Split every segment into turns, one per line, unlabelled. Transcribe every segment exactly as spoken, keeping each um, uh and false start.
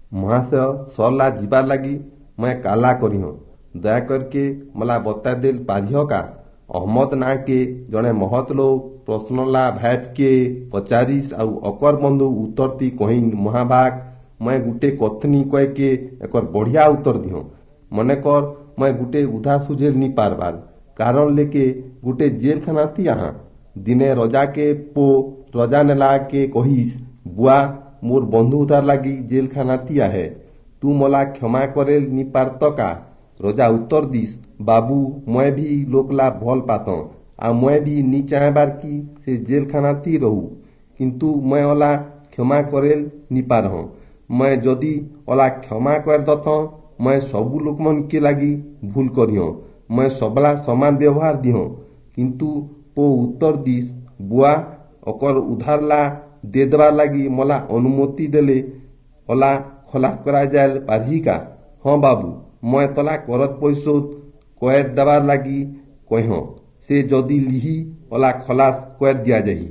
महाशय सरला जीवार लगी मैं काला करी हूँ दया करके मला बता दिल पारिह का अहमद ना के जड़े महत लोग प्रश्नला भाप के पचारिश आउ अकर बंधु उत्तर ती कही महाभाग मैं गुटे कथनी कह के एक बढ़िया उत्तर दिह मने कर मैं गुटे उधार सुझेल नी पारबार कारण लेके गुटे जेल खाना थी यहाँ दिने रजा के पो रजा नेला के कहीस बुआ मोर बंधु उधार लगी जेल खाना थिया है तू मला क्षमा करे नी पारत का रजा उत्तर दिस बाबू मैं भी लोकला भल पात आ मैं भी नी चाहबार की से जेल खाना थी रहू किंतु मैं ओला क्षमा करेल नी पार मैं जदि ओला क्षमा कर दत मैं सबू लोक मन के लगी भूल करियो मैं सबला समान व्यवहार दिह किंतु पो उत्तर दिस बुआ अकर उधार ला दे देवार लगी मला अनुमति देले ओला खलास करा जाए पारही का हाँ बाबू मैं तला करत पैसोत कयर देवार लगी कह से जदि लिही ओला खलास कर दिया जाही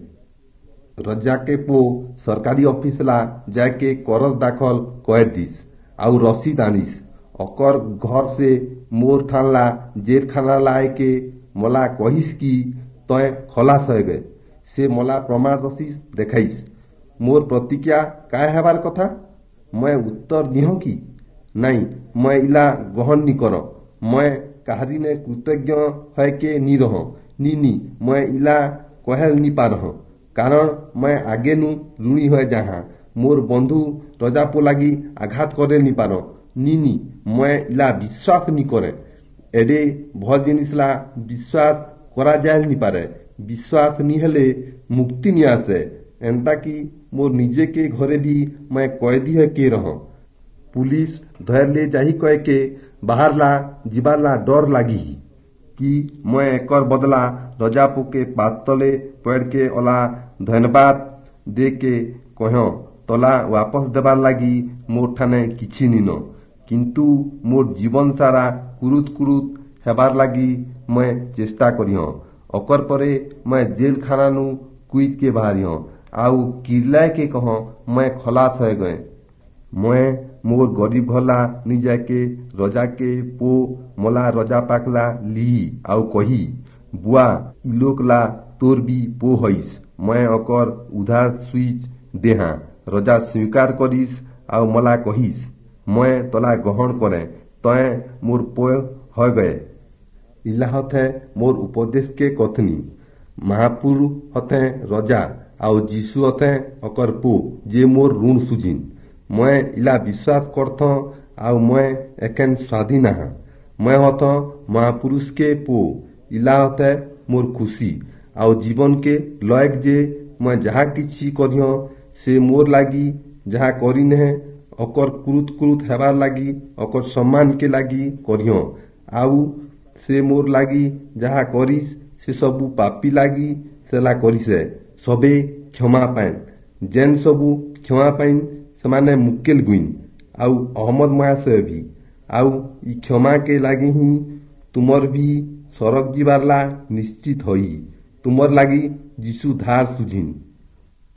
रजा के पो सरकारी ऑफिस ला जाके करज दाखल कर दिस आउ रसीद आनिस अकर घर से मोर ठानला जेल खाना लाए के मला कहिस की तय खलास हो गए से मला प्रमाण रसीद देखाइस मोर प्रतिज्ञा काय हेबार कथा मैं उत्तर दिह की नहीं मैं इला ग्रहण नी कर मैं कहारी ने कृतज्ञ है के नी रह नी नी मैं इला कहल नी पार कारण मैं आगे नु ऋणी है जहाँ मोर बंधु रजापो लगी आघात करे नी पार नी नी मैं इला विश्वास नी करे एडे भल जिनिसला विश्वास करा जाए नी पारे विश्वास नी हेले मुक्ति नी आसे एंता कि मोर निजे के घरे भी मैं कैदी है के रह पुलिस धर ले जाही कह के बाहर ला जीवार ला डर लागी कि मैं एकर बदला रजापो के पातले पड़ के ओला धन्यवाद दे के कह तला वापस देवार लगी मोर ठाने किछि नीन किंतु मोर जीवन सारा कुरुत कुरुत हेबार लगी मैं चेष्टा करिह अकर परे मैं जेल खाना नु कुइत के बाहरिह आउ किरलाय के कह मैं खलास हो गए मैं मोर गरीब भला नी जाके रजा के पो मला रजा पाकला ली आउ कही बुआ इलोकला तोर भी पो हईस मैं अकर उधार स्विच देहा रजा स्वीकार करिस आउ मला कहिस मैं तला ग्रहण करे तय मोर पो हो गए इला हथे मोर उपदेश के कथनी महापुर हथे रजा आउ जीसु हथे अकर पो जे मोर ऋण सुझिन मैं इला विश्वास करथ आउ मैं एकेन स्वाधीन हा मैं हथ महापुरुष के पो इला हथे मोर खुशी आउ जीवन के लयक जे मैं जहा किछि करियो से मोर लागी जहा करिन है अकर क्रुत क्रुत हेबार लागी अकर सम्मान के लागी करियो आउ से मोर लागी जहा करिस से सबू पापी लागी सेला करिसे सबे क्षमा पाइन जेन सबू क्षमा पाइन समाने मुक्केल गुइन आउ अहमद महाशय भी आउ ई क्षमा के लागी ही तुमर भी सरक जीवार ला निश्चित होई तुमर लागी जीसु धार सुझिन।